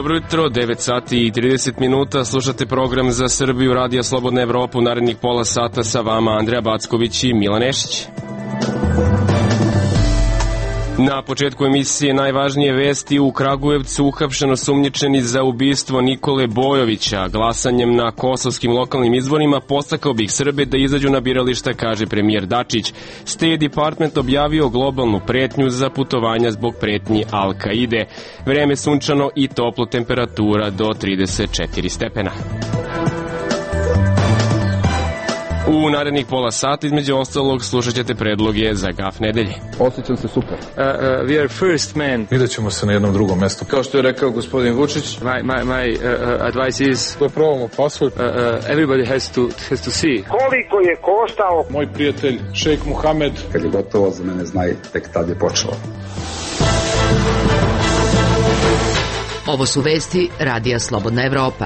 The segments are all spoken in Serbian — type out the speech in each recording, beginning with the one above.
Dobro jutro, 9 sati i 30 minuta, slušate program za Srbiju, Radija Slobodna Evropa, narednih pola sata sa vama Andreja Backović i Milan Nešić. Na početku emisije najvažnije vesti: u Kragujevcu uhapšen osumnjičeni za ubistvo Nikole Bojovića. Glasanjem na kosovskim lokalnim izborima podstakao bi Srbe da izađu na birališta, kaže premijer Dačić. State Department objavio globalnu pretnju za putovanja zbog pretnji Al-Kaide. Vreme sunčano i toplo, temperatura do 34 stepena. U narednih pola sata, između ostalog, slušat ćete predloge za gaf nedelje. Osjećam se super. We are first man. Vidjet ćemo se na jednom drugom mestu. Kao što je rekao gospodin Vučić. My advice is da probamo pasulj. Everybody has to see. Koliko je koštao Moj prijatelj Šejk Muhamed. Kad je gotovo, za mene znaj, tek tad je počelo. Ovo su vesti Radija Slobodna Evropa.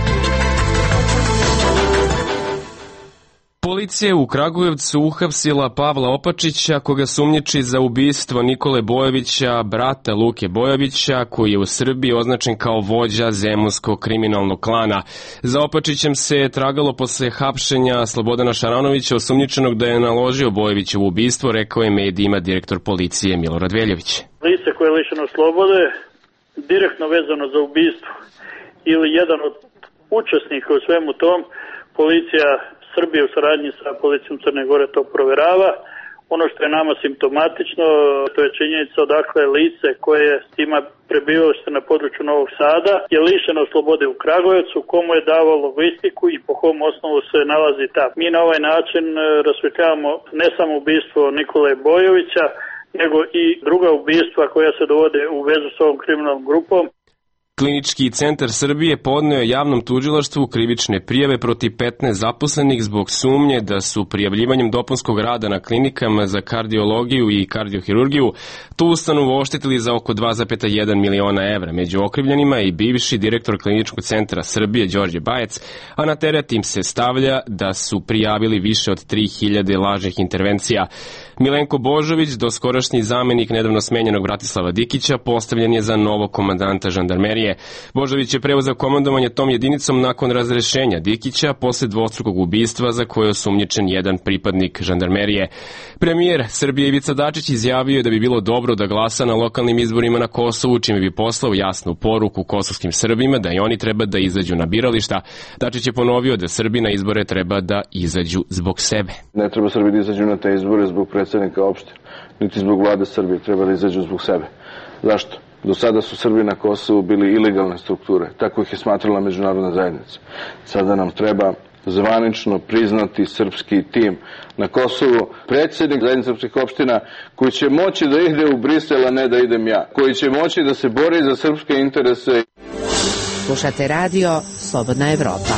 Policija je u Kragujevcu uhapsila Pavla Opačića, koga sumnjiči za ubistvo Nikole Bojovića, brata Luke Bojovića, koji je u Srbiji označen kao vođa zemunskog kriminalnog klana. Za Opačićem se tragalo posle hapšenja Slobodana Šaranovića, osumnjičenog da je naložio Bojovićevo ubistvo, rekao je medijima direktor policije Milorad Veljović. Lice koje je lišeno slobode, direktno vezano za ubistvo ili jedan od učesnika u svemu tom, policija Srbije u saradnji sa policijom Crne Gore to proverava. Ono što je nama simptomatično, to je činjenica odakle lice koje ima prebivalište na području Novog Sada je lišeno slobode u Kragujevcu, komu je davao logistiku i po kom osnovu se nalazi ta. Mi na ovaj način rasvetljavamo ne samo ubistvo Nikole Bojovića, nego i druga ubistva koja se dovode u vezu s ovom kriminalnom grupom. Klinički centar Srbije podneo javnom tužilaštvu krivične prijave protiv 15 zaposlenih zbog sumnje da su prijavljivanjem dopunskog rada na klinikama za kardiologiju i kardiohirurgiju tu ustanovu oštetili za oko 2,1 miliona evra. Među okrivljenima je i bivši direktor Kliničkog centra Srbije Đorđe Bajec, a na teret im se stavlja da su prijavili više od 3000 lažnih intervencija. Milenko Božović, doskorašnji zamenik nedavno smenjenog Bratislava Dikića, postavljen je za novog komandanta žandarmerije. Božović je preuzeo komandovanje tom jedinicom nakon razrešenja Dikića posle dvostrukog ubistva za koje je osumnjičen jedan pripadnik žandarmerije. Premijer Srbije Ivica Dačić izjavio je da bi bilo dobro da glasa na lokalnim izborima na Kosovu, čime bi poslao jasnu poruku kosovskim Srbima da i oni treba da izađu na birališta. Dačić je ponovio da Srbi na izbore treba da izađu zbog sebe. Ne treba Srbi da izađu na te izbore zbog predsjednika opštine, niti zbog vlade Srbije, treba da izađu zbog sebe. Zašto? Do sada su Srbi na Kosovu bili ilegalne strukture, tako ih je smatrala međunarodna zajednica. Sada nam treba zvanično priznati srpski tim na Kosovu, predsjednik zajednice srpskih opština koji će moći da ide u Brisel, a ne da idem ja, koji će moći da se bori za srpske interese. Slušate radio Slobodna Evropa.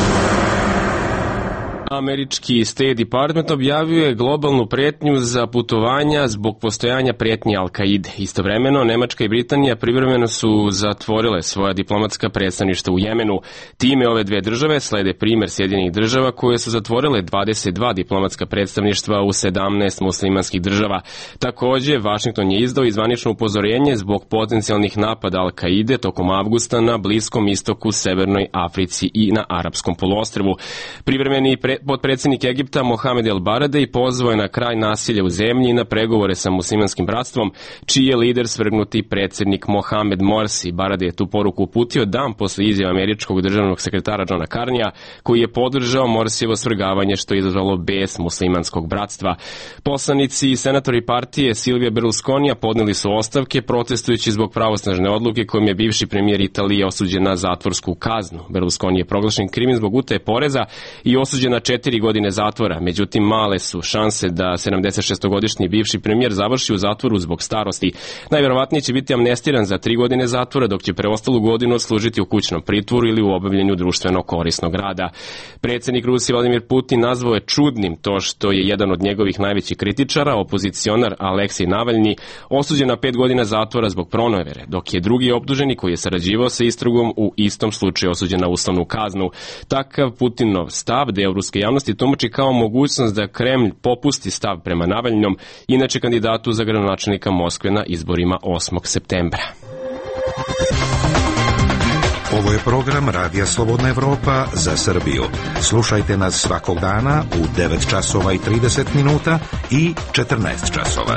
Američki State Department objavio je globalnu pretnju za putovanja zbog postojanja pretnje Al-Kaide. Istovremeno, Nemačka i Britanija privremeno su zatvorile svoja diplomatska predstavništva u Jemenu. Time ove dve države slede primer Sjedinjenih država koje su zatvorile 22 diplomatska predstavništva u 17 muslimanskih država. Takođe, Vašington je izdao zvanično upozorenje zbog potencijalnih napada Al-Kaide tokom avgusta na Bliskom istoku, Severnoj Africi i na Arapskom poluostrvu. Privremeni potpredsjednik Egipta Mohamed El Baradei pozvao je na kraj nasilja u zemlji i na pregovore sa muslimanskim bratstvom, čiji je lider svrgnuti predsjednik Mohamed Morsi. Baradei je tu poruku uputio dan posle izjave američkog državnog sekretara Johna Carneya, koji je podržao Morsijevo svrgavanje, što je izazvalo bes muslimanskog bratstva. Poslanici i senatori partije Silvija Berlusconija podneli su ostavke protestujući zbog pravosnažne odluke kojom je bivši premijer Italije osuđen na zatvorsku kaznu. Berlusconi je proglašen krivim zbog utaje poreza i osuđen na 4 godine zatvora, međutim male su šanse da 76-godišnji bivši premijer završi u zatvoru zbog starosti. Najverovatnije će biti amnestiran za 3 godine zatvora, dok će preostalu godinu odslužiti u kućnom pritvoru ili u obavljanju društveno korisnog rada. Predsjednik Rusije Vladimir Putin nazvao je čudnim to što je jedan od njegovih najvećih kritičara, opozicionar Aleksej Navalni, osuđen na 5 godina zatvora zbog pronevere, dok je drugi optuženi koji je sarađivao sa istragom u istom slučaju osuđen na uslovnu kaznu. Takav Putinov stav deo ruske javnosti tumači kao mogućnost da Kremlj popusti stav prema Navalnom, inače kandidatu za gradonačelnika Moskve na izborima 8. septembra. Ovo je program Radija Slobodna Evropa za Srbiju. Slušajte nas svakog dana u 9 časova i 30 minuta i 14 časova.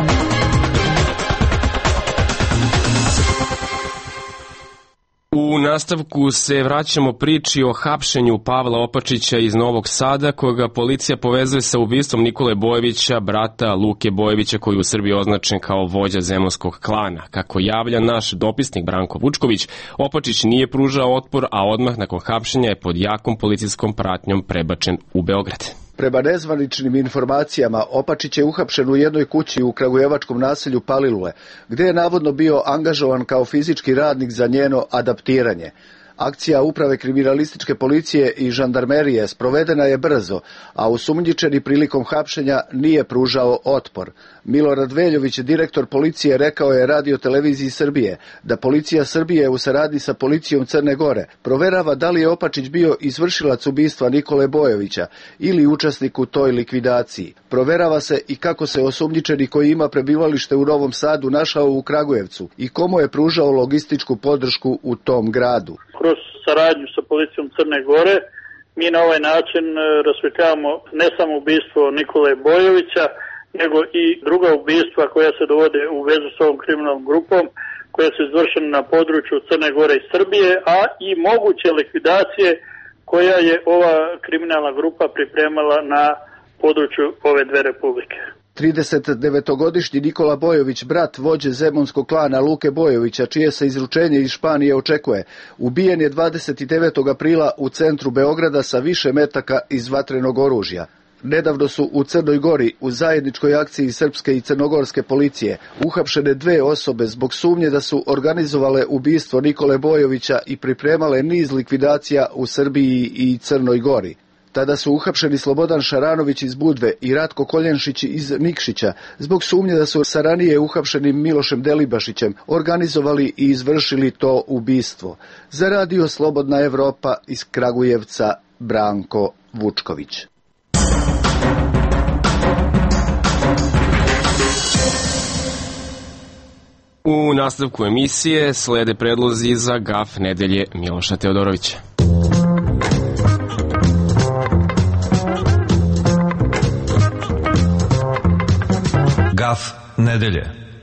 U nastavku se vraćamo priči o hapšenju Pavla Opačića iz Novog Sada, koga policija povezuje sa ubistvom Nikole Bojevića, brata Luke Bojevića, koji je u Srbiji označen kao vođa zemunskog klana. Kako javlja naš dopisnik Branko Vučković, Opačić nije pružao otpor, a odmah nakon hapšenja je pod jakom policijskom pratnjom prebačen u Beograd. Prema nezvaničnim informacijama, Opačić je uhapšen u jednoj kući u kragujevačkom naselju Palilule, gdje je navodno bio angažovan kao fizički radnik za njeno adaptiranje. Akcija Uprave kriminalističke policije i žandarmerije sprovedena je brzo, a osumnjičeni prilikom hapšenja nije pružao otpor. Milorad Veljović, direktor policije, rekao je Radio televiziji Srbije da policija Srbije u saradnji sa policijom Crne Gore proverava da li je Opačić bio izvršilac ubistva Nikole Bojevića ili učesnik u toj likvidaciji. Proverava se i kako se osumnjičeni koji ima prebivalište u Novom Sadu našao u Kragujevcu i komu je pružao logističku podršku u tom gradu. Kroz saradnju sa policijom Crne Gore mi na ovaj način rasvetljavamo ne samo ubistvo Nikole Bojevića, nego i druga ubistva koja se dovode u vezu s ovom kriminalnom grupom, koja su izvršena na području Crne Gore i Srbije, a i moguće likvidacije koja je ova kriminalna grupa pripremala na području ove dve republike. 39-godišnji Nikola Bojović, brat vođe zemunskog klana Luke Bojovića, čije se izručenje iz Španije očekuje, ubijen je 29. aprila u centru Beograda sa više metaka iz vatrenog oružja. Nedavno su u Crnoj Gori u zajedničkoj akciji srpske i crnogorske policije uhapšene 2 osobe zbog sumnje da su organizovale ubistvo Nikole Bojovića i pripremale niz likvidacija u Srbiji i Crnoj Gori. Tada su uhapšeni Slobodan Šaranović iz Budve i Ratko Koljenšić iz Nikšića zbog sumnje da su sa ranije uhapšenim Milošem Delibašićem organizovali i izvršili to ubistvo. Za Radio Slobodna Evropa iz Kragujevca, Branko Vučković. U nastavku emisije slede predlozi za gaf nedelje Miloša Teodorovića. Gaf nedelje.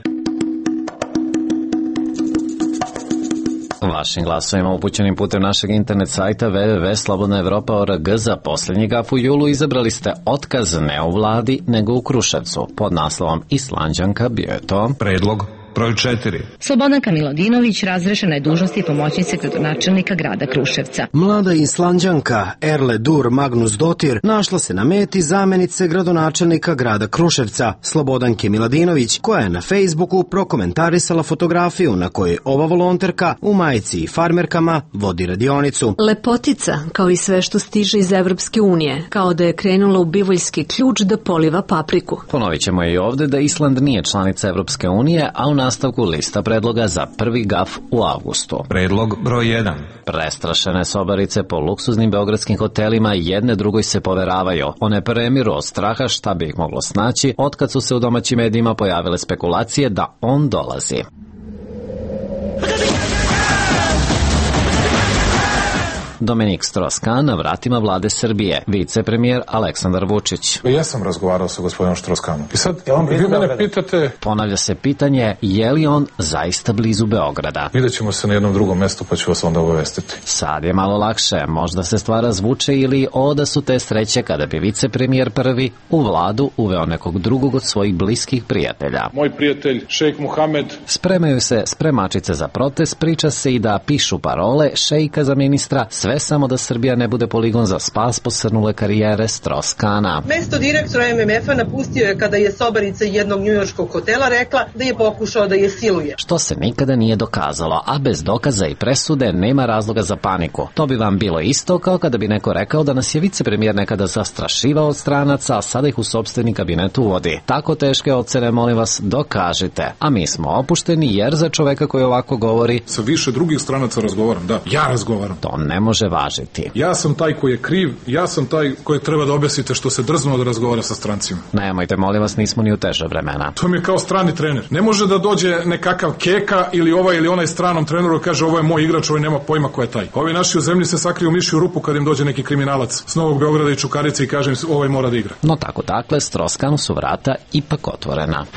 Vašim glasovima upućenim putem našeg internet sajta www.slobodnaevropa.org za posljednji gaf u julu izabrali ste otkaz ne u vladi nego u Kruševcu. Pod naslovom Islanđanka bio je to predlog broj 4. Slobodanka Milodinović razrešena je dužnosti pomoćnice gradonačelnika grada Kruševca. Mlada Islanđanka Erle Dur Magnusdóttir našla se na meti zamenice gradonačelnika grada Kruševca, Slobodanke Milodinović, koja je na Facebooku prokomentarisala fotografiju na kojoj ova volonterka u majici i farmerkama vodi radionicu. Lepotica, kao i sve što stiže iz Evropske unije, kao da je krenula u bivoljski ključ da poliva papriku. Ponovit ćemo i ovde da Island nije članica Evropske unije, a u nastavku lista predloga za prvi gaf u avgustu. Predlog broj 1. Prestrašene sobarice po luksuznim beogradskim hotelima jedne drugoj se poveravaju. One premiru od straha šta bi ih moglo snaći, otkad su se u domaćim medijima pojavile spekulacije da on dolazi. Dominik Strauss-Kahn na vratima vlade Srbije, vicepremijer Aleksandar Vučić. Ja sam razgovarao sa gospodinom Strauss-Kahnom. I sad, vi mene pitate... Ponavlja se pitanje, je li on zaista blizu Beograda? Vidjet ćemo se na jednom drugom mestu, pa ću vas onda obavestiti. Sad je malo lakše, možda se stvar razvuče ili oda su te sreće kada bi vicepremijer prvi u vladu uveo nekog drugog od svojih bliskih prijatelja. Moj prijatelj, šejk Muhamed. Spremaju se spremačice za protest, priča se i da pišu parole šejka za ministra, sve samo da Srbija ne bude poligon za spas posrnule karijere Strauss-Kahna. Mesto direktora MMF-a napustio je kada je sobarica jednog njujorškog hotela rekla da je pokušao da je siluje. Što se nikada nije dokazalo, a bez dokaza i presude nema razloga za paniku. To bi vam bilo isto kao kada bi neko rekao da nas je vicepremijer nekada zastrašivao od stranaca, a sada ih u sopstveni kabinet uvodi. Tako teške ocene, molim vas, dokažite. A mi smo opušteni jer za čoveka koji ovako govori... Sa više drugih stranaca razgovaram, da, ja razgovaram. To ne može može važiti. Ja sam taj koji je kriv, ja sam taj koji treba da objasnite što se drznuo da razgovara sa strancima. Nemojte, molim vas, nismo ni u teže vremena. To mi je kao strani trener. Ne može da dođe nekakav Keka ili ovaj ili onaj stranom treneru kaže ovo je moj igrač, ovaj nema pojma ko je taj. Ovi naši u zemlji se sakriju mišju rupu kad im dođe neki kriminalac s Novog Beograda i Čukarice i kaže im ovaj mora da igra. No tako dakle, Stroskanu su vrata ipak otvorena.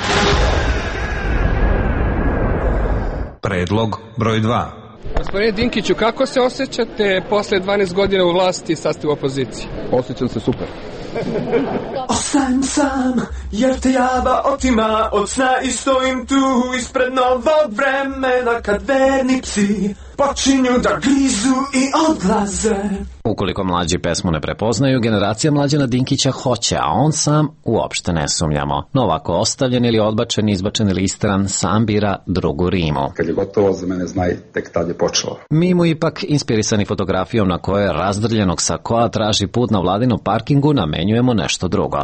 Predlog broj 2. Gospodine Dinkiću, kako se osjećate posle 12 godina u vlasti i sad ste u opoziciji? Osjećam se super. Ostajem sam, jer te java otima od sna i stojim tu ispred novog vremena kad verni psi počinju da grizu i odlaze. Ukoliko mlađi pesmu ne prepoznaju, generacija Mlađana Dinkića hoće, a on sam uopšte ne sumnjamo. No ovako ostavljen ili odbačen, izbačen ili istran, sam bira drugu rimu. Kad je gotovo, za mene znaj, tek tad je počelo. Mi mu ipak, inspirisani fotografijom na kojoj razdrljenog sakoa traži put na Vladinom parkingu, namenjujemo nešto drugo.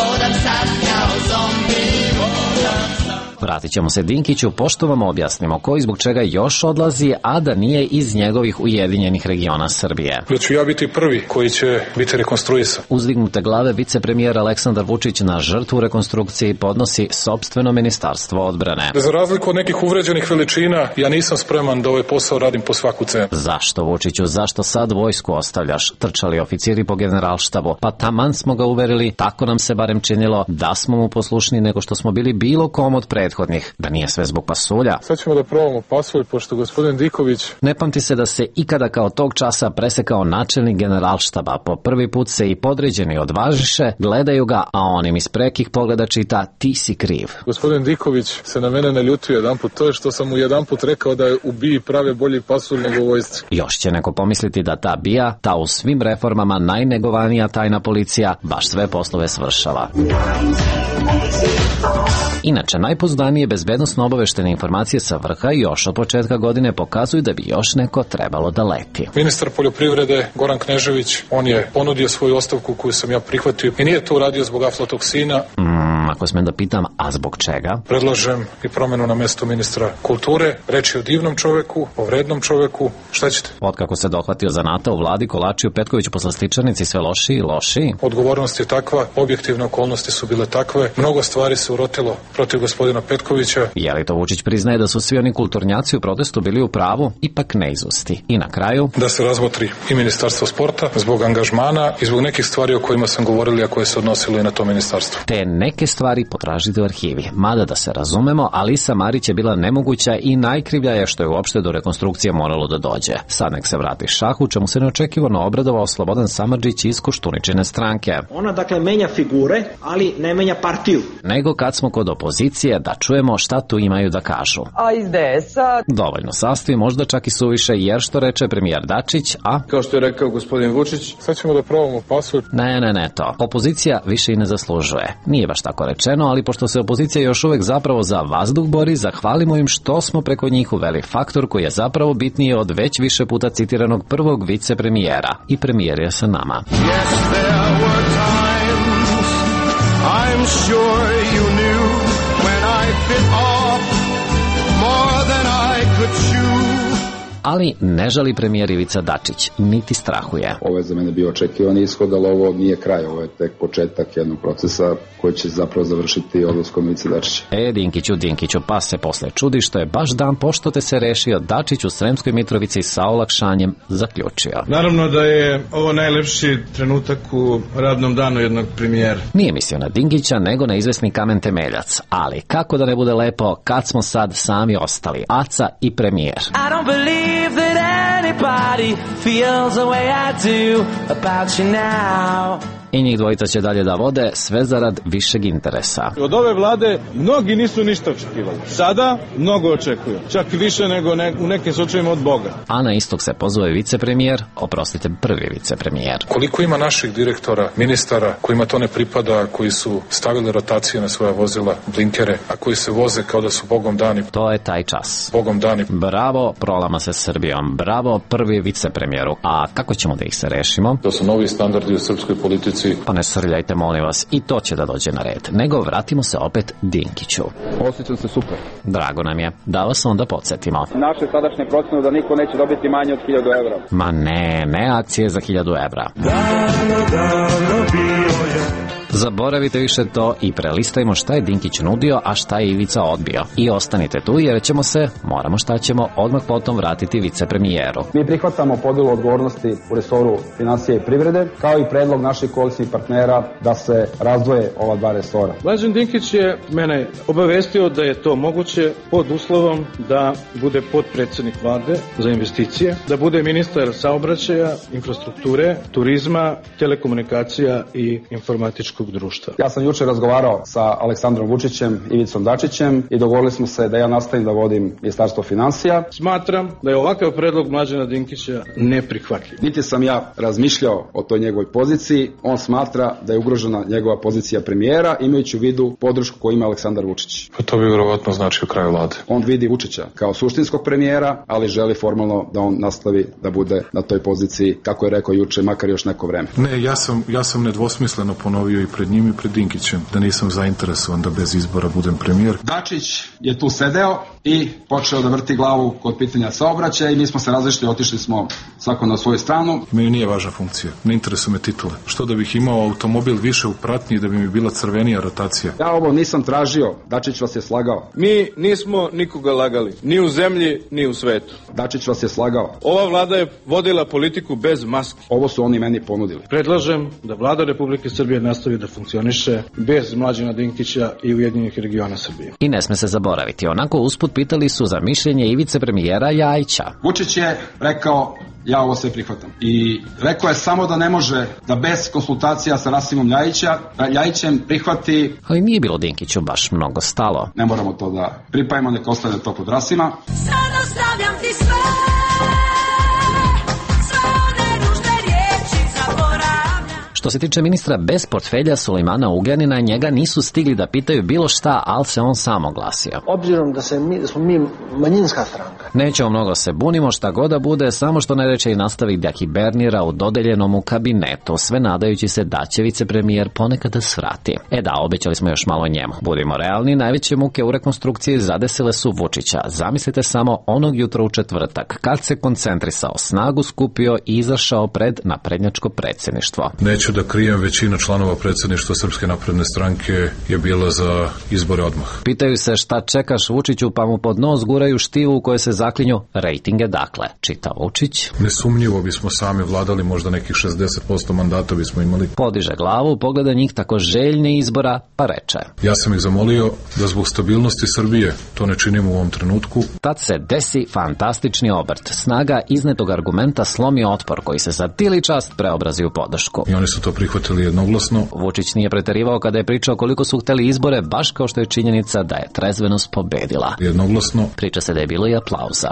Vratit ćemo se Dinkiću, pošto vam objasnimo ko i zbog čega još odlazi, a da nije iz njegovih ujedinjenih regiona Srbije. Da ću ja biti prvi koji će biti rekonstruisan. Uzdignute glave vicepremijer Aleksandar Vučić na žrtvu rekonstrukcije podnosi sopstveno ministarstvo odbrane. Za razliku od nekih uvređenih veličina, ja nisam spreman da ovaj posao radim po svaku cenu. Zašto, Vučiću, zašto sad vojsku ostavljaš? Trčali oficiri po generalštabu. Pa taman smo ga uverili, tako nam se barem činilo, da smo mu poslušniji nego što smo bili bilo kom od prethodnih. Da nije sve zbog pasulja. Sad ćemo da probamo pasulj, pošto gospodin Diković... Ne pamti se da se ikada kao tog časa presekao načelnik generalštaba. Po prvi put se i podređeni odvažiše, gledaju ga, a on im iz prekih pogleda čita: ti si kriv. Gospodin Diković se na mene naljutio jedanput. To je što sam mu jedanput rekao da u BIA prave bolji pasulj nego u vojsci. Još će neko pomisliti da ta BIA, ta u svim reformama najnegovanija tajna policija, baš sve poslove svršava. Inače, najpouzdanije bezbednosno obaveštene informacije sa vrha još od početka godine pokazuju da bi još neko trebalo da leti. Ministar poljoprivrede Goran Knežević, on je ponudio svoju ostavku koju sam ja prihvatio i nije to uradio zbog aflatoksina. Ako smem da pitam, a zbog čega? Predlažem i promenu na mesto ministra kulture. Reč je o divnom čoveku, o vrednom čoveku. Šta ćete? Otkako se dohvatio zanata u vladi, Kolačiju Petkoviću poslastičarnici sve lošiji i lošiji. Odgovornost je takva, objektivne okolnosti su bile takve, mnogo stvari se urotilo protiv gospodina Petkovića. Je li to Vučić priznaje da su svi oni kulturnjaci u protestu bili u pravu? Ipak ne izusti. I na kraju... Da se razmotri i ministarstvo sporta zbog angažmana i zbog nekih stvari o kojima sam govorili, a koje se odnosilo i na to ministarstvo. Te neke stvari potražite u arhivi. Mada da se razumemo, Alisa Marić je bila nemoguća i najkrivlja je što je uopšte do rekonstrukcije moralo da dođe. Sad nek se vrati šahu, čemu se neočekivano obradovao Slobodan Samardžić iz Koštuničine stranke. Ona dakle menja figure, ali ne menja partiju. Nego kad smo kod opozicije, da čujemo šta tu imaju da kažu. A iz DS-a? Dovoljno sastavi, možda čak i suviše, jer što reče premijer Dačić, a... Kao što je rekao gospodin Vučić, sad ćemo da probamo pasulj. Ne, to. Opozicija više i ne zaslužuje. Nije baš tako rečeno, ali pošto se opozicija još uvek zapravo za vazduh bori, zahvalimo im što smo preko njih uveli faktor koji je zapravo bitniji od već više puta citiranog prvog vicepremijera. I premijer je sa nama. Yes, there were times, I'm sure you knew, when I bit off more than I could chew. Ali ne žali premijer Ivica Dačić, niti strahuje. Ovo je za mene bio očekivani ishod, ali ovo nije kraj, ovo je tek početak jednog procesa koji će zapravo završiti odlaskom Ivice Dačića. Dinkiću, pa se posle čudi što je baš dan pošto te se rešio Dačić u Sremskoj Mitrovici sa olakšanjem zaključio. Naravno da je ovo najlepši trenutak u radnom danu jednog premijera. Nije mislio na Dinkića, nego na izvesni kamen temeljac. Ali kako da ne bude lepo kad smo sad sami ostali, Aca i premijer. I don't believe that anybody feels the way I do about you now. I njih dvojica će dalje da vode, sve zarad višeg interesa. Od ove vlade mnogi nisu ništa očekivali. Sada mnogo očekuju. Čak više nego u nekim slučajima od Boga. A na istog se pozove vicepremijer, prvi vicepremijer. Koliko ima naših direktora, ministara, kojima to ne pripada, koji su stavili rotacije na svoja vozila, blinkere, a koji se voze kao da su Bogom dani. To je taj čas. Bogom dani. Bravo, prolama se Srbijom. Bravo, prvi vicepremijeru. A kako ćemo da ih se rešimo? To su novi standardi u srpskoj politici ulici. Pa ne srljajte, molim vas, i to će da dođe na red. Nego vratimo se opet Dinkiću. Osjećam se super. Drago nam je. Da vas onda podsjetimo. Naše sadašnje procene da niko neće dobiti manje od 1000 evra. Ma ne akcije za 1000 evra. Davno bio je. Zaboravite više to i prelistajmo šta je Dinkić nudio, a šta je Ivica odbio. I ostanite tu jer ćemo se, moramo šta ćemo, odmah potom vratiti vicepremijeru. Mi prihvatamo podelu odgovornosti u resoru financije i privrede, kao i predlog naših koalicijskih partnera da se razdvoje ova dva resora. Mlađan Dinkić je mene obavestio da je to moguće pod uslovom da bude potpredsednik vlade za investicije, da bude ministar saobraćaja, infrastrukture, turizma, telekomunikacija i informatičkog društva. Ja sam juče razgovarao sa Aleksandrom Vučićem i Ivicom Dačićem i dogovorili smo se da ja nastavim da vodim Ministarstvo finansija. Smatram da je ovakav predlog Mlađana Dinkića neprihvatljiv. Niti sam ja razmišljao o toj njegovoj poziciji, on smatra da je ugrožena njegova pozicija premijera, imajući u vidu podršku koju ima Aleksandar Vučić. Pa to bi vjerovatno značio kraj vlade. On vidi Vučića kao suštinskog premijera, ali želi formalno da on nastavi da bude na toj poziciji, kako je rekao juče, makar još neko vreme. Ne, ja sam nedvosmisleno ponovio i pred njim i pred Dinkićem da nisam zainteresovan da bez izbora budem premijer. Dačić je tu sedeo i počeo da vrti glavu kod pitanja saobraćaja i mi smo se različili, otišli smo svako na svoju stranu. Meni nije važna funkcija, ne interesuju me titule. Što da bih imao automobil više u pratnji da bi mi bila crvenija rotacija? Ja ovo nisam tražio, Dačić vas je slagao. Mi nismo nikoga lagali, ni u zemlji, ni u svetu. Dačić vas je slagao. Ova vlada je vodila politiku bez maski. Ovo su oni meni ponudili. Predlažem da vlada Republike Srbije nastavi da funkcioniše bez Mlađana Dinkića i Ujedinjenih regiona Srbije. I ne sme se zaboraviti, onako usput pitali su za mišljenje i vicepremijera Ljajića. Vučić je rekao, ja ovo sve prihvatam. I rekao je samo da ne može da bez konsultacija sa Rasimom Ljajićem prihvati... Ali nije bilo Dinkiću baš mnogo stalo. Ne moramo to da pripajemo, neka ostane to kod Rasima. Sada stavljam ti sve one ružne riječi zaboravljam. Što se tiče ministra bez portfelja Sulejmana Ugljanina, njega nisu stigli da pitaju bilo šta, ali se on sam oglasio. Obzirom da smo mi manjinska stranka. Nećemo mnogo se bunimo, šta god da bude, samo što ne reče i nastavi da hibernira u dodeljenom mu kabinetu, sve nadajući se da će vicepremijer ponekad da svrati. Da, obećali smo još malo njemu. Budimo realni, najveće muke u rekonstrukciji zadesile su Vučića. Zamislite samo onog jutra u četvrtak, kad se koncentrisao, snagu skupio i izašao pred naprednjačko predsjedništvo. Neću da krijem, većina članova predsjedništva Srpske napredne stranke je bila za izbore odmah. Pitaju se šta čekaš Vučiću, pa mu pod nos guraju štivu u kojoj se zaklinju rejtinge. Dakle, čita Vučić. Nesumnjivo bismo sami vladali, možda nekih 60% mandata bismo imali. Podiže glavu, pogleda njih tako željni izbora, pa reče. Ja sam ih zamolio da zbog stabilnosti Srbije to ne činimo u ovom trenutku. Tad se desi fantastični obrt. Snaga iznetog argumenta slomi otpor koji se za tili čast preobrazi u podršku. I oni su to prihvatili jednoglasno. Vučić nije preterivao kada je pričao koliko su hteli izbore, baš kao što je činjenica da je trezvenost pobedila. Jednoglasno. Priča se da je bilo i aplauza.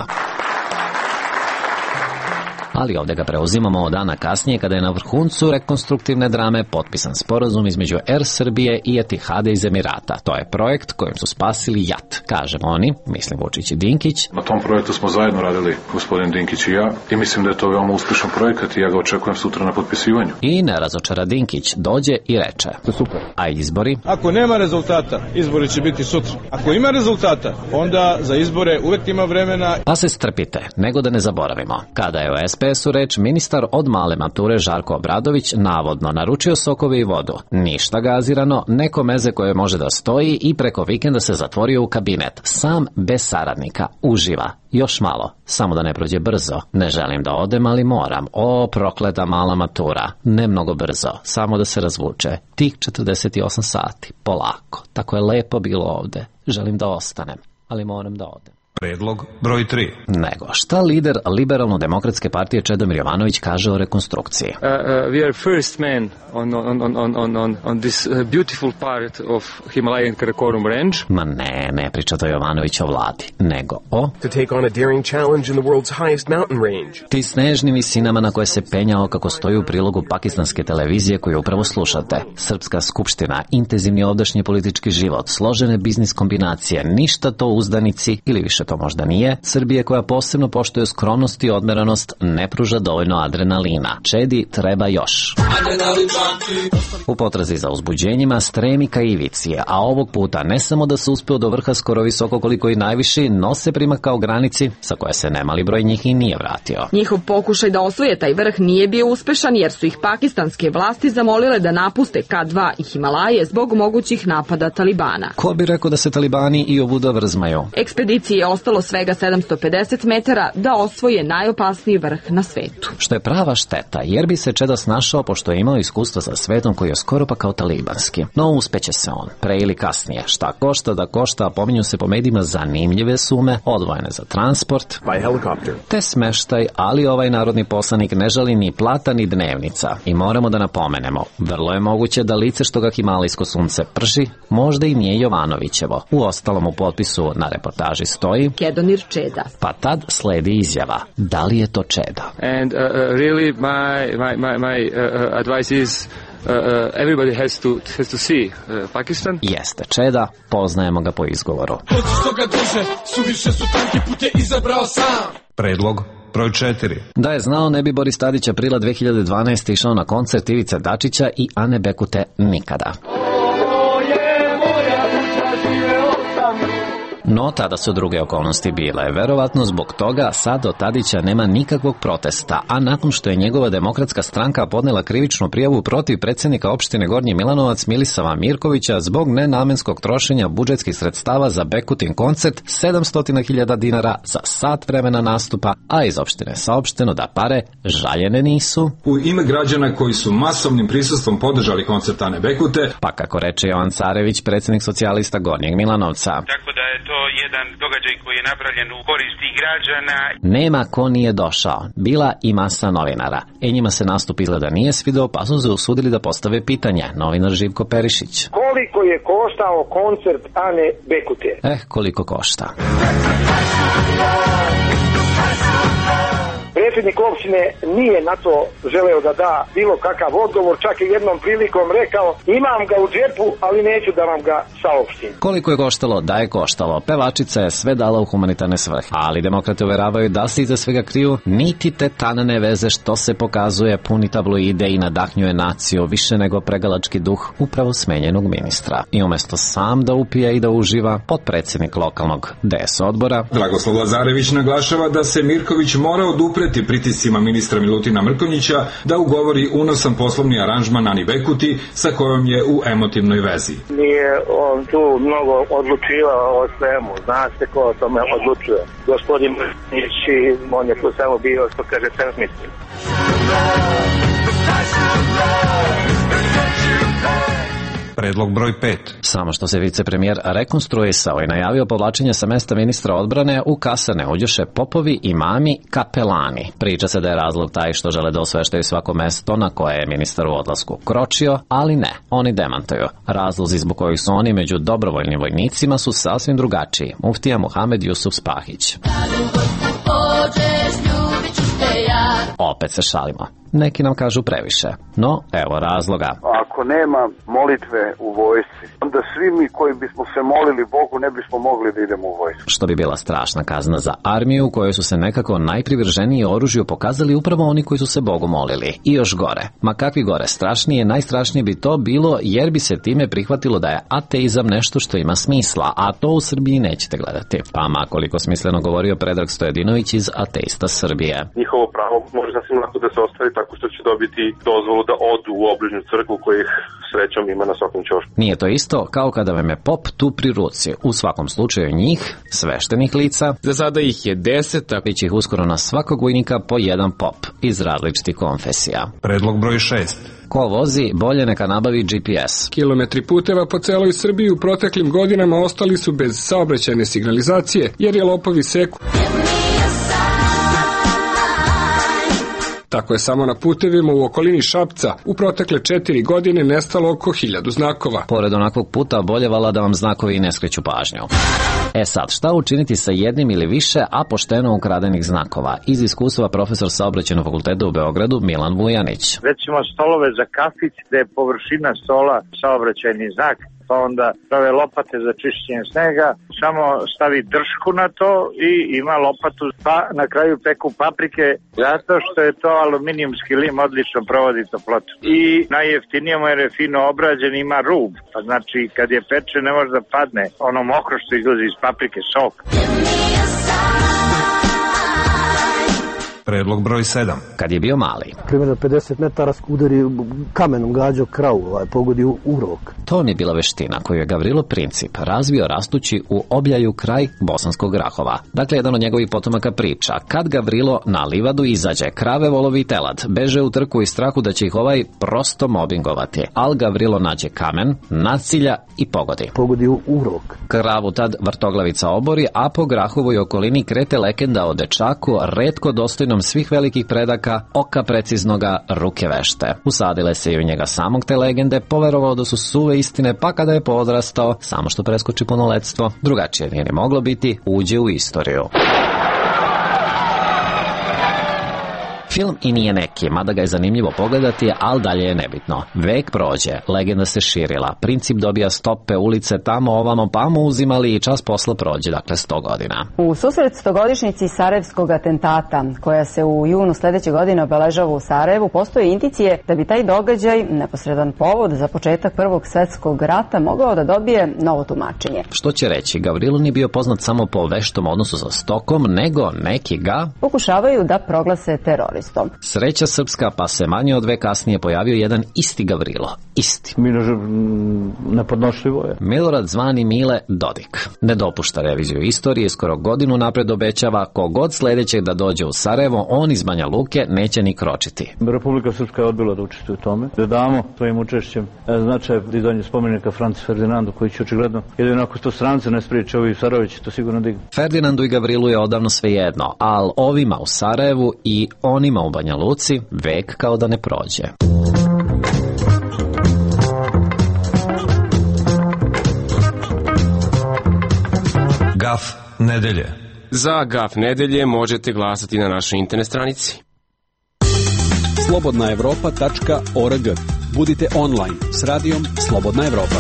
Ali ovdje ga preuzimamo dana kasnije kada je na vrhuncu rekonstruktivne drame potpisan sporazum između Air Srbije i Etihada iz Emirata. To je projekt kojim su spasili JAT. Kažemo oni, mislim Vučić i Dinkić. Na tom projektu smo zajedno radili, gospodin Dinkić i ja, i mislim da je to veoma uspješan projekat i ja ga očekujem sutra na potpisivanju. I ne razočara Dinkić, dođe i reče. To je super. A izbori? Ako nema rezultata, izbori će biti sutra. Ako ima rezultata, onda za izbore uvek ima vremena. Pa se strpite, nego da ne zaboravimo. Kada je o SPS-u reč, ministar od male mature Žarko Obradović navodno naručio sokove i vodu. Ništa gazirano, neko meze koje može da stoji i preko vikenda se zatvorio u kabinet. Sam bez saradnika. Uživa. Još malo. Samo da ne prođe brzo. Ne želim da odem, ali moram. O, prokleta mala matura. Ne mnogo brzo. Samo da se razvuče. Tih 48 sati. Polako. Tako je lepo bilo ovde. Želim da ostanem, ali moram da odem. Predlog broj 3. Nego, šta lider Liberalno-demokratske partije Čedomir Jovanović kaže o rekonstrukciji? We are first man on this beautiful part of Himalayan Karakorum range. Ma ne priča to Jovanović o vladi, nego o to take on a daring challenge in the world's highest mountain range. Ti snežnim visinama na koje se penjao, kako stoji u prilogu pakistanske televizije koju upravo slušate. Srpska skupština, intenzivni ovdašnji politički život, složene biznis kombinacije, ništa to uzdanici ili više to možda nije, Srbije koja posebno poštuje skromnost i odmeranost ne pruža dovoljno adrenalina. Čedi treba još. U potrazi za uzbuđenjima stremi ka ivici, a ovog puta ne samo da se uspeo do vrha skoro visoko koliko i najviši, no se primakao granici sa koje se nemali broj njih i nije vratio. Njihov pokušaj da osvoje taj vrh nije bio uspešan jer su ih pakistanske vlasti zamolile da napuste K2 i Himalaje zbog mogućih napada Talibana. Ko bi rekao da se Talibani i ovuda vrzmaju? Ekspediciji je ostalo svega 750 metara da osvoje najopasniji vrh na svetu. Što je prava šteta, jer bi se Čeda snašao pošto je imao iskustva sa svetom koji je skoro pa kao talibanski. No uspeće se on, pre ili kasnije. Šta košta da košta, pominju se po medijima zanimljive sume, odvojene za transport, te smeštaj, ali ovaj narodni poslanik ne žali ni plata ni dnevnica. I moramo da napomenemo, vrlo je moguće da lice što ga himalijsko sunce prži, možda i nije Jovanovićevo. U ostalom u potpisu na reportaži stoji Kedonir Čeda. Pa tad sledi izjava. Da li je to Čeda? And really my advice is everybody has to see Pakistan. Jeste Čeda, poznajemo ga po izgovoru. Predlog broj 4. Da je znao, ne bi Boris Tadić aprila 2012. išao na koncert Ivice Dačića i Ane Bekute nikada. No, tada su druge okolnosti bile. Verovatno zbog toga sad od Tadića nema nikakvog protesta, a nakon što je njegova demokratska stranka podnela krivičnu prijavu protiv predsjednika opštine Gornji Milanovac Milisava Mirkovića zbog nenamenskog trošenja budžetskih sredstava za Bekutin koncert 700.000 dinara za sat vremena nastupa, a iz opštine saopšteno da pare žaljene nisu. U ime građana koji su masovnim prisustvom podržali koncert Ane Bekute, pa kako reče Jovan Carević, predsjednik socijalista Gornjeg Milanovca. Tako da je to jedan događaj koji je napravljen u korist tih građana. Nema ko nije došao. Bila i masa novinara. Njima se nastup izgleda nije svidao, pa su se usudili da postave pitanje. Novinar Živko Perišić. Koliko je koštao koncert Ane Bekute? Koliko košta? Predsjednik opštine nije na to želeo da da bilo kakav odgovor, čak je jednom prilikom rekao imam ga u džepu, ali neću da vam ga saopštim. Koliko je koštalo? Da je koštalo. Pevačica je sve dala u humanitarne svrhe, ali demokrate uveravaju da se iza svega kriju niti te tanane veze što se pokazuje, puni tabloide i nadahnjuje naciju više nego pregalački duh upravo smenjenog ministra. I umjesto sam da upije i da uživa, potpredsjednik lokalnog DS odbora Dragoslav Lazarević naglašava da se Mirković mora odupreti pritiscima ministra Milutina Mrkonjića da ugovori unosan poslovni aranžman Ani Bekuti sa kojom je u emotivnoj vezi. Nije on tu mnogo odlučivao o svemu, zna se ko o tome odlučuje. Gospodin Mrkonjić, on je tu samo bio, što kaže, transmisli. Predlog broj 5. Samo što se vicepremijer rekonstruisao i najavio povlačenje sa mesta ministra odbrane, u kasarne uđoše popovi, imami, kapelani. Priča se da je razlog taj što žele da osveštaju svako mesto na koje je ministar u odlasku kročio, ali ne, oni demantuju. Razlozi zbog kojih su oni među dobrovoljnim vojnicima su sasvim drugačiji. Muftija Muhamed Jusuf Spahić. Opet se šalimo. Neki nam kažu previše. No, evo razloga. Ako nema molitve u vojsci, onda svi mi koji bismo se molili Bogu ne bismo mogli da idemo u vojsku. Što bi bila strašna kazna za armiju u kojoj su se nekako najprivrženiji oružju pokazali upravo oni koji su se Bogu molili. I još gore. Ma kakvi gore strašnije, najstrašnije bi to bilo jer bi se time prihvatilo da je ateizam nešto što ima smisla, a to u Srbiji nećete gledati. Pa ma koliko smisleno govorio Predrag Stojadinović iz Ateista Srbije. Njihovo pravo može sasvim lako da se ostvari tako što će dobiti dozvolu da odu u obližnju crkvu kojih srećom ima na svakom ćošku. Nije to isto kao kada vam je pop tu pri ruci. U svakom slučaju njih, sveštenih lica, za sada ih je 10, a bit će ih uskoro na svakog vojnika po jedan pop iz različitih konfesija. Predlog broj 6. Ko vozi, bolje neka nabavi GPS. Kilometri puteva po celoj Srbiji u proteklim godinama ostali su bez saobraćajne signalizacije jer je lopovi seku. Tako je samo na putevima u okolini Šapca u protekle 4 godine nestalo oko 1000 znakova. Pored onakvog puta bolje vala da vam znakovi ne skreću pažnju. Sad, šta učiniti sa jednim ili više, a pošteno ukradenih znakova? Iz iskustva profesor saobraćajnog fakulteta u Beogradu Milan Vujanić. Recimo stolove za kafić gde je površina stola saobraćajni znak, pa onda prave lopate za čišćenje snega, samo stavi držku na to i ima lopatu, pa na kraju peku paprike, zato što je to aluminijumski lim, odlično provodi toplotu. I najjeftinije mu jer je fino obrađen, ima rub, pa znači kad je peče ne može da padne ono mokro što izlazi iz paprike, sok. Predlog broj 7. Kad je bio mali. Primjer 50 metara udari kamenom, gađao kravu, pogodi u rog. To mi je bila veština koju je Gavrilo Princip razvio rastući u Obljaju kraj Bosanskog Grahova. Dakle, jedan od njegovih potomaka priča. Kad Gavrilo na livadu izađe, krave, volovi i telad beže u trku i strahu da će ih ovaj prosto mobingovati. Al Gavrilo nađe kamen, nacilja i pogodi. Pogodi u rog. Kravu tad vrtoglavica obori, a po Grahovoj okolini krete legenda o dečaku, retko dostojnom svih velikih predaka, oka preciznoga, ruke vešte. Usadile se i u njega samog te legende, poverovao da su suve istine, pa kada je podrastao, samo što preskoči punoletstvo, drugačije nije ni moglo biti, uđe u istoriju. Film i nije neki, mada ga je zanimljivo pogledati, ali dalje je nebitno. Vek prođe, legenda se širila, Princip dobija stope, ulice tamo ovamo, pa mu uzimali i čas posla prođe, dakle 100 godina. U susret 100-godišnjici Sarajevskog atentata, koja se u junu sledeće godine obeležava u Sarajevu, postoje indicije da bi taj događaj, neposredan povod za početak Prvog svetskog rata, mogao da dobije novo tumačenje. Što će reći, Gavrilo nije bio poznat samo po veštom odnosu sa stokom, nego neki ga pokušavaju da proglase teroristom. Sreća srpska, pa se manje od vek kasnije pojavio jedan isti Gavrilo. Isti. Nepodnošljivo je. Milorad zvani Mile Dodik. Ne dopušta reviziju istorije, skoro godinu napred obećava kogod sledećeg da dođe u Sarajevo, on iz Banja Luke neće ni kročiti. Republika Srpska je odbila da učestvuje u tome. Da damo svojim učešćem značaj dizanja spomenika Francu Ferdinandu, koji će očigledno, jedino ako to strance ne spriječe, ovi Sarajevo će to sigurno dignu. Ferdinandu i Gavrilu je odavno svejedno, ali ovima u Sarajevu i onima u Banja Luci vek kao da ne prođe. Gaf nedelje. Za Gaf nedelje možete glasati na našoj internet stranici. slobodnaevropa.org. Budite online s radijom Slobodna Evropa.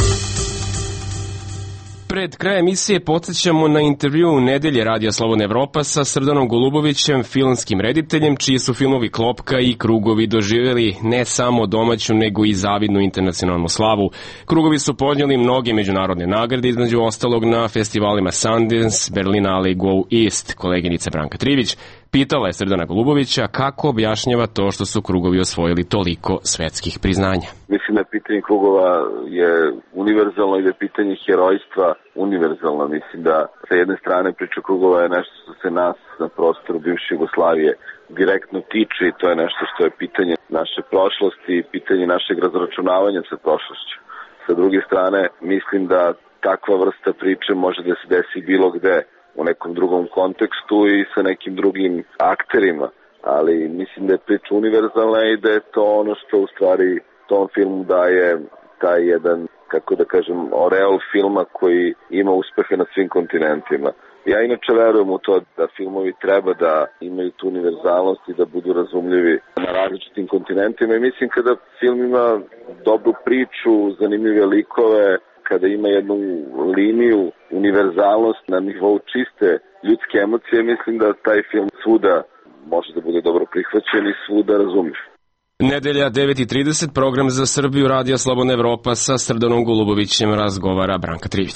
Pred kraj emisije podsjećamo na intervju nedelje Radija Slobodna Evropa sa Srdanom Golubovićem, filmskim rediteljem, čiji su filmovi Klopka i Krugovi doživjeli ne samo domaću, nego i zavidnu internacionalnu slavu. Krugovi su podnijeli mnoge međunarodne nagrade, između ostalog na festivalima Sundance, Berlinale, Go East. Koleginica Branka Trivić pitala je Srdana Golubovića kako objašnjava to što su Krugovi osvojili toliko svetskih priznanja. Mislim da pitanje Krugova je univerzalno i da je pitanje herojstva univerzalno. Mislim da sa jedne strane priča Krugova je nešto što se nas na prostoru bivše Jugoslavije direktno tiče i to je nešto što je pitanje naše prošlosti i pitanje našeg razračunavanja sa prošlošću. Sa druge strane, mislim da takva vrsta priče može da se desi bilo gde, u nekom drugom kontekstu i sa nekim drugim akterima, ali mislim da je priča univerzalna i da je to ono što u stvari tom filmu daje taj jedan, kako da kažem, oreol filma koji ima uspehe na svim kontinentima. Ja inače verujem u to da filmovi treba da imaju tu univerzalnost i da budu razumljivi na različitim kontinentima i mislim kada film ima dobru priču, zanimljive likove, kada ima jednu liniju, univerzalnost na nivou čiste ljudske emocije, mislim da taj film svuda može da bude dobro prihvaćen i svuda razumljiv. Nedelja 9:30, program za Srbiju, Radija Slobodna Evropa sa Srdanom Golubovićem, razgovara Branka Trivić.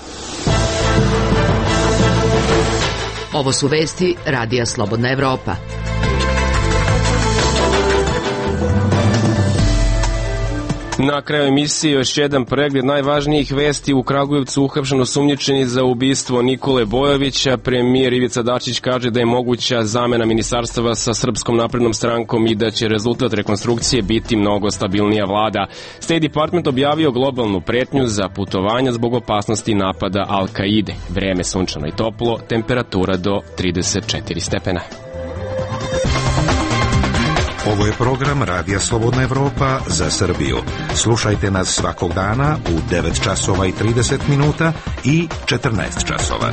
Ovo su vesti Radija Slobodna Evropa. Na kraju emisije još jedan pregled najvažnijih vesti. U Kragujevcu uhapšen osumnjičeni za ubistvo Nikole Bojovića. Premijer Ivica Dačić kaže da je moguća zamena ministarstava sa Srpskom naprednom strankom i da će rezultat rekonstrukcije biti mnogo stabilnija vlada. State Department objavio globalnu pretnju za putovanja zbog opasnosti napada Al-Kaide. Vreme sunčano i toplo, temperatura do 34 stepena. Ovo je program Radija Slobodna Evropa za Srbiju. Slušajte nas svakog dana u 9 časova i 30 minuta i 14 časova.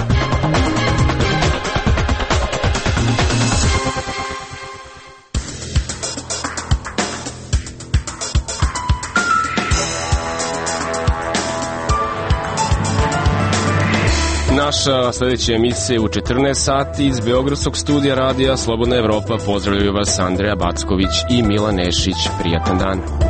Naša sljedeća emisija u 14 sati iz Beogradskog studija Radija Slobodna Evropa. Pozdravljaju vas Andreja Backović i Milan Nešić. Prijatan dan.